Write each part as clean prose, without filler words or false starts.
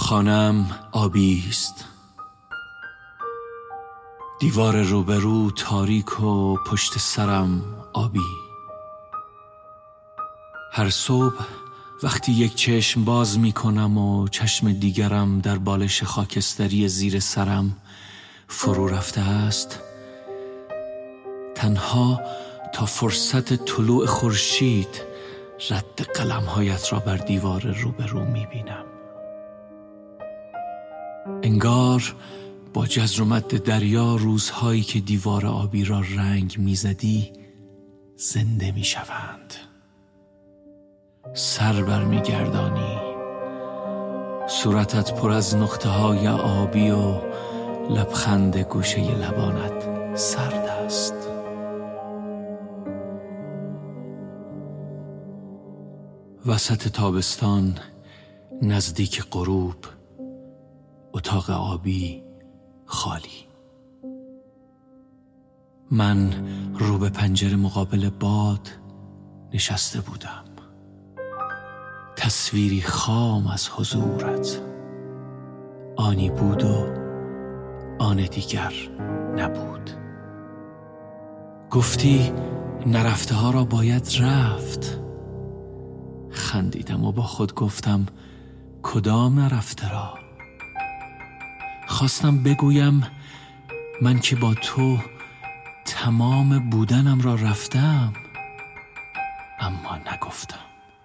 خانه‌ام آبی است، دیوار روبرو تاریک و پشت سرم آبی. هر صبح وقتی یک چشم باز می کنم و چشم دیگرم در بالش خاکستری زیر سرم فرو رفته است، تنها تا فرصت طلوع خورشید رد قلم‌هایت را بر دیوار روبرو می بینم. انگار با جزر و مد دریا روزهایی که دیوار آبی را رنگ میزدی زنده میشوند. سر بر میگردانی، صورتت پر از نقطه های آبی و لبخند گوشه لبانت سرد است. وسط تابستان نزدیک غروب، اتاق آبی خالی. من رو به پنجره مقابل باد نشسته بودم، تصویری خام از حضورت. آنی بود و آن دیگر نبود. گفتی نرفته ها را باید رفت. خندیدم و با خود گفتم کدام نرفته را؟ خواستم بگویم من که با تو تمام بودنم را رفتم، اما نگفتم.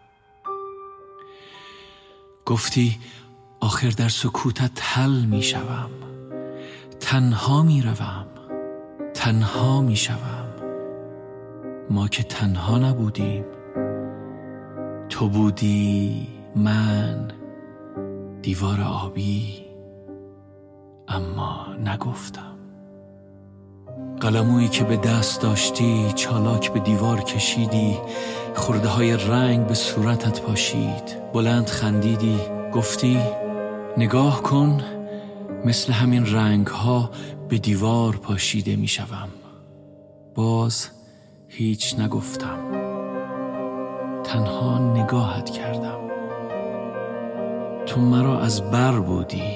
گفتی آخر در سکوتت حل می شوم، تنها می روم، تنها می شوم. ما که تنها نبودیم، تو بودی، من، دیوار آبی، اما نگفتم. قلمویی که به دست داشتی چالاک به دیوار کشیدی، خرده های رنگ به صورتت پاشید. بلند خندیدی، گفتی نگاه کن، مثل همین رنگ ها به دیوار پاشیده می شوم. باز هیچ نگفتم، تنها نگاهت کردم. تو مرا از بر بودی.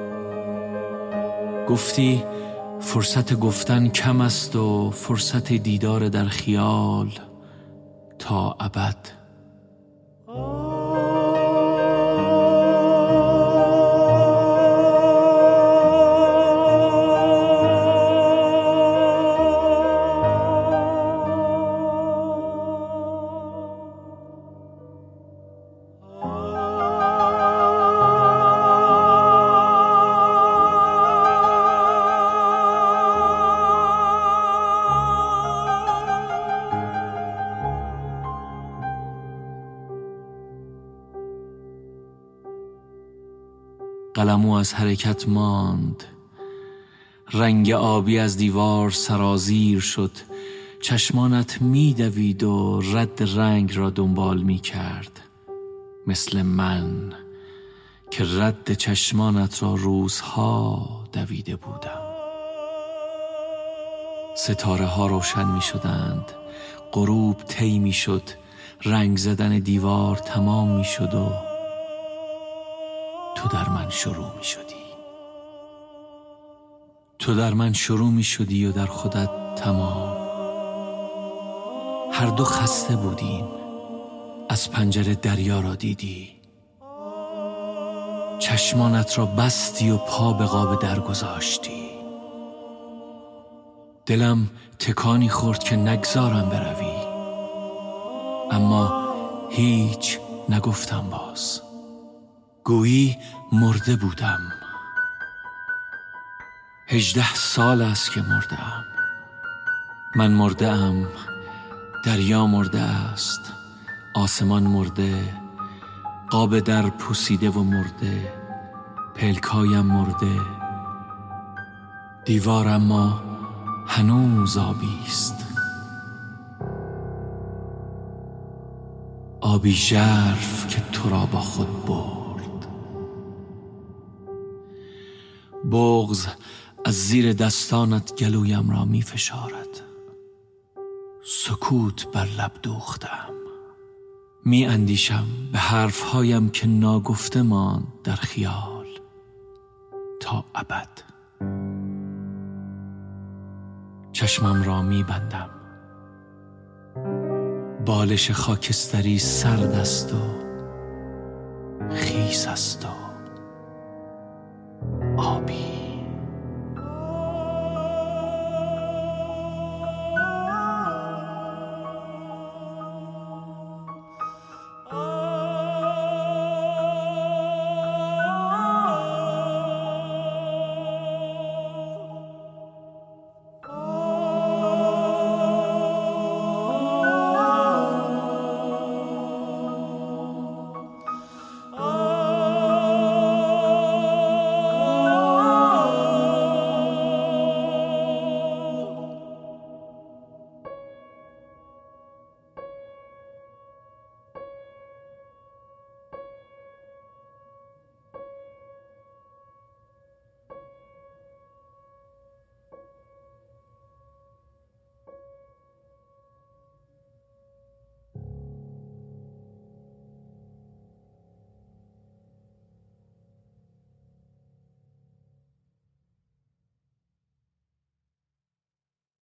گفتی فرصت گفتن کم است و فرصت دیدار در خیال تا ابد. قلمو از حرکت ماند، رنگ آبی از دیوار سرازیر شد. چشمانت میدوید و رد رنگ را دنبال میکرد، مثل من که رد چشمانت را روزها دویده بودم. ستاره ها روشن میشدند، غروب طی میشد، رنگ زدن دیوار تمام میشد و تو در من شروع می شدی. تو در من شروع می شدی و در خودت تمام. هر دو خسته بودیم. از پنجره دریا را دیدی، چشمانت را بستی و پا به قاب در گذاشتی. دلم تکانی خورد که نگذارم بروی، اما هیچ نگفتم. باز گویی مرده بودم. 18 سال است که مردم. من مرده ام، دریا مرده است، آسمان مرده، قاب در پوسیده و مرده، پلکایم مرده، دیوار اما هنوز آبی است. آبی ژرف که تو را با خود برد. بغض از زیر دستانت گلویم را می فشارد. سکوت بر لب دوختم. می اندیشم به حرفهایم که ناگفته ماند در خیال. تا ابد. چشمم را می بندم، بالش خاکستری سرد است و خیس است و آبی.